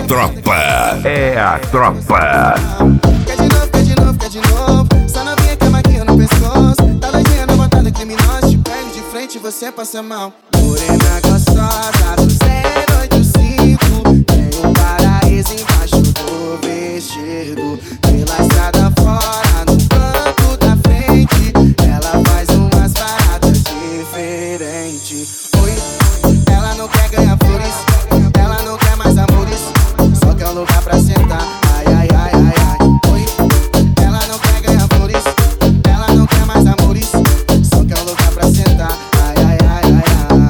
tropa. É a tropa. Quer de novo, quer de novo, quer de novo. Só novinha com a maquinha no pescoço. Tá doidinha na botada criminosa. Te pego de frente e você passa mal. Morena gostosa do 085. Tem um paraíso embaixo do vestido. Pela estrada fora, no banco da frente. Ela faz umas paradas diferentes. Oi, ela não quer ganhar flores. Ela não quer mais amores. Só quer um lugar pra sentar. Ai, ai, ai, ai, ai. Oi, ela não quer ganhar flores. Ela não quer mais amores. Só quer um lugar pra sentar. Ai, ai, ai, ai, ai.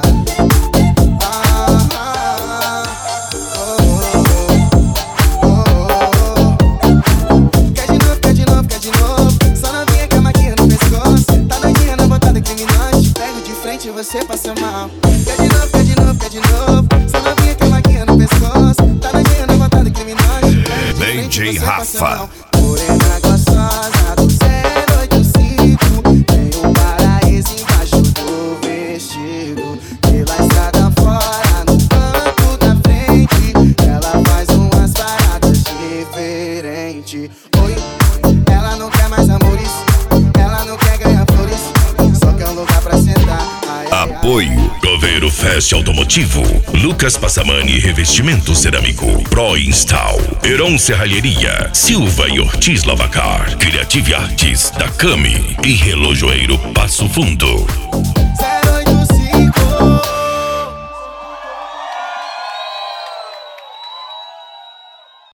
Quer de novo, quer de novo, quer de novo. Só novinha com a maquinha no pescoço. Tá doidinha na botada criminosa. Te pego de frente e você passa mal. Quer de novo, quer de novo, quer de novo. Só novinha com a maquinha no pescoço. Tá doidinha na botada criminosa. Te pego de frente DJ e você passa mal. Rafa. Morena gostosa do 085. Tem um paraíso embaixo do vestido. Pela estrada fora, no banco da frente. Ela faz umas paradas diferentes. Oi, ela não quer mais amores. Ela não quer ganhar flores. Só quer um lugar pra sentar. Ai, ai, ai. Apoio Coveiro Fest Automotivo, Lucas Passamani Revestimento Cerâmico, Pro Install, Heron Serralheria, Silva e Ortiz Lavacar, Creative Artes da Cami e Relojoeiro Passo Fundo.